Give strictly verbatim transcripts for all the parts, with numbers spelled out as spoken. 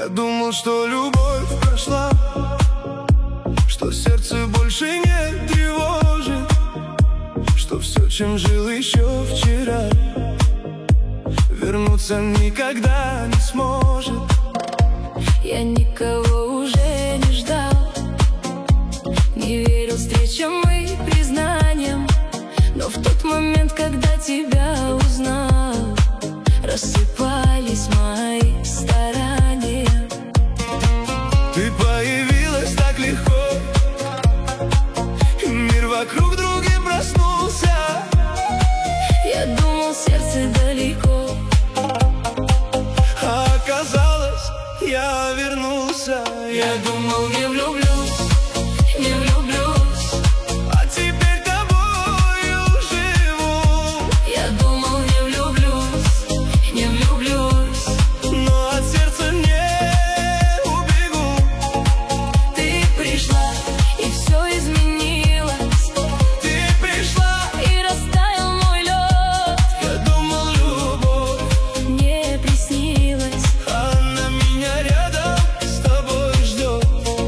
Я думал, что любовь прошла, что сердце больше не тревожит, что все, чем жил еще вчера, вернуться никогда не сможет. Я никого уже не ждал, не верил встречам и признаниям, но в тот момент, когда тебя узнал, рассыпались мои старания. Ты появилась так легко, и мир вокруг другим проснулся. Я думал, сердце далеко, а оказалось, я вернулся. Я думал, не влюблюсь, не влюблюсь, а теперь тобою живу. Я думал, не влюблюсь, не влюблюсь, но от сердца не убегу. Ты пришла, и все изменилось. Ты пришла, и растаял мой лед. Я думал, любовь мне приснилась, она меня рядом с тобой ждет.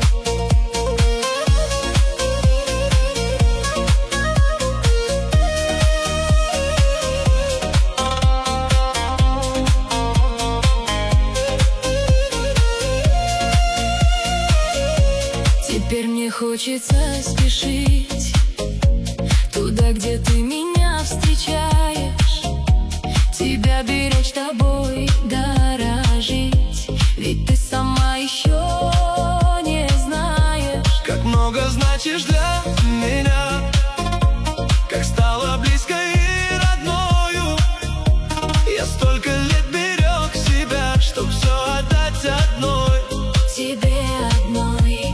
Теперь мне хочется спешить туда, где ты меня встречаешь, тебя беречь, тобой дорожить, ведь ты сама еще не знаешь, Как много значишь для меня, как стала близкой и родною. Я столько лет берег себя, чтоб все отдать одной. тебе одной.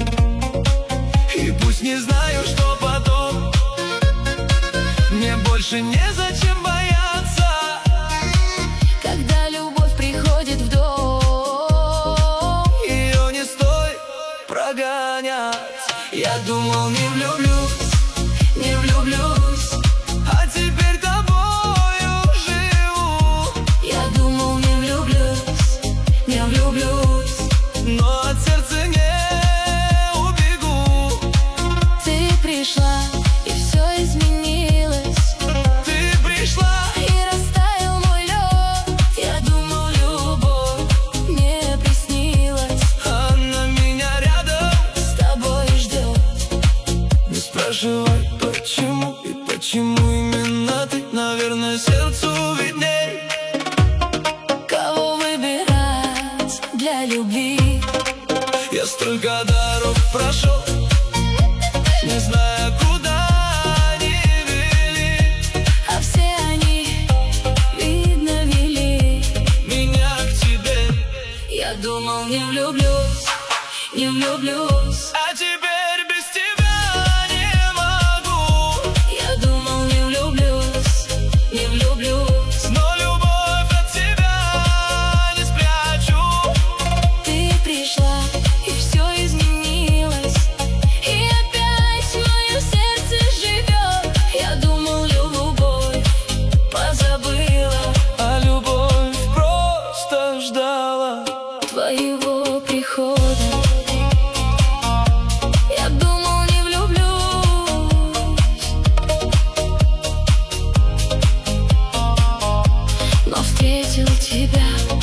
И пусть не знаю, что потом, мне больше незачем бояться, Когда любовь приходит в дом, ее не стоит прогонять. Я думал, не влюблюсь, не влюблюсь, а теперь тобою живу. я думал, не влюблюсь, не влюблюсь, Но от сердца не убегу. ты пришла, и все изменилось. Ты пришла, И растаял мой лед. Я думал, любовь мне приснилась, она меня рядом. с тобой ждет. Не спрашивай, почему и почему именно ты. Наверное, сердцу видней. Кого выбирать для любви? Я столько дорог прошел, не зная, куда они вели. А все они, видно, вели Меня к тебе, Я думал, не влюблюсь, не влюблюсь, а теперь без тебя не могу. я думал, не влюблюсь, не влюблюсь, Но любовь от тебя не спрячу. ты пришла, и все изменилось, и опять мое сердце живет. Я думал, любовь позабыла, А любовь просто ждала твоего прихода. Я думал, не влюблюсь, но встретил тебя.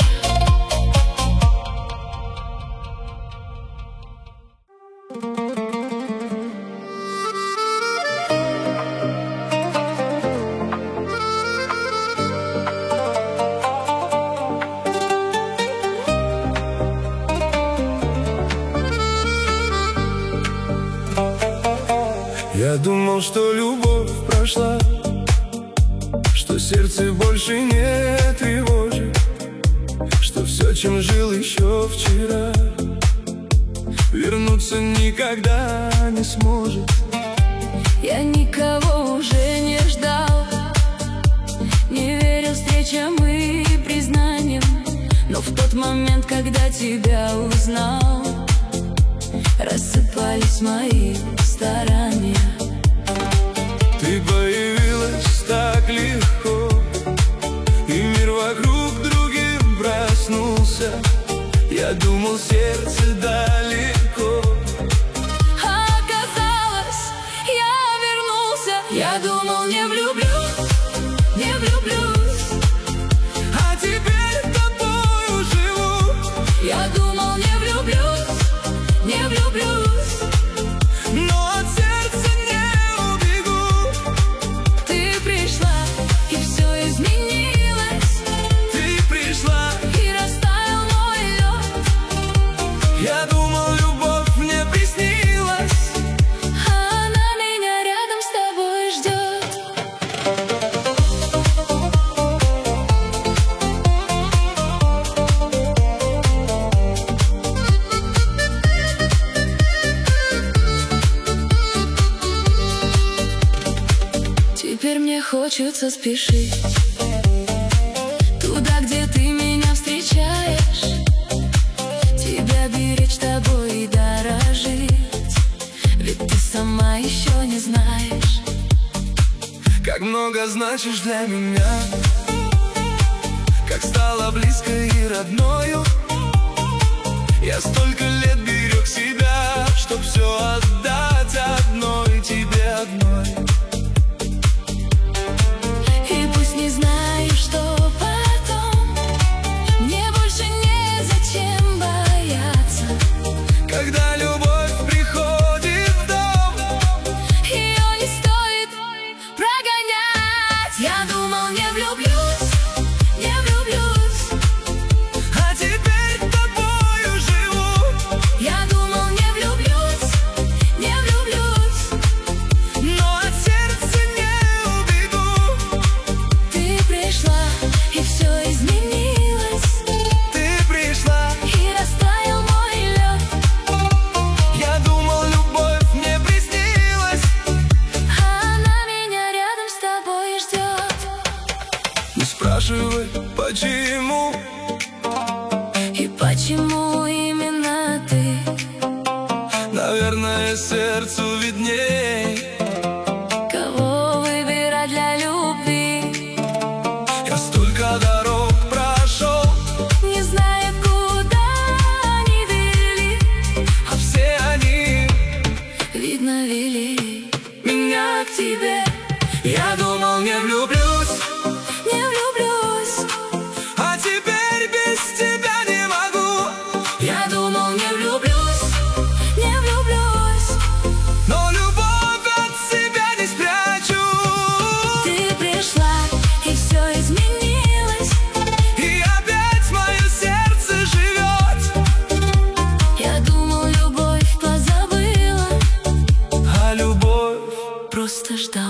Я думал, что любовь прошла, что сердце больше не тревожит, что все, чем жил еще вчера, вернуться никогда не сможет. Я никого уже не ждал, не верил встречам и признаниям, но в тот момент, когда тебя узнал, рассыпались мои старания. Ты появилась так легко, и мир вокруг другим проснулся. Я Я думал, сердце далеко, а оказалось, я вернулся. Я думал, не влюблюсь, не влюблюсь, а теперь тобою живу. я думал, не влюблюсь, не влюблюсь, но от сердца не убегу. ты пришла, и все изменилось. Ты пришла, И растаял мой лед. я думал, любовь мне приснилась, а она меня рядом с тобой ждет. Теперь мне хочется спешить туда, где ты меня встречаешь, тебя беречь, тобой и дорожить, ведь ты сама еще не знаешь, как много значишь для меня, как стала близкой и родною. Я столько лет берег себя, чтоб все отдать одной тебе одной. и пусть не знаю, что потом, мне больше незачем бояться. Когда любовь приходит в дом, Ее не стоит прогонять. Я думал, не влюблюсь, не влюблюсь, а теперь тобою живу. я думал, не влюблюсь, не влюблюсь, Но от сердца не убегу. ты пришла, и все изменилось. Ты пришла, И растаял мой лед. я думал, любовь мне приснилась. а она меня рядом с тобой ждет. Не спрашивай, почему, И почему именно ты? наверное, сердцу видней. Кого выбирать для любви? Я столько дорог прошел, Не зная, куда они вели, а все они видно, вели меня к тебе. Я думал, не влюблюсь, не влюблюсь, а теперь без тебя не могу. я думал, не влюблюсь, не влюблюсь, Но любовь от себя не спрячу. ты пришла, и все изменилось. И опять мое сердце живет, Я думал, любовь позабыла, а любовь просто ждал.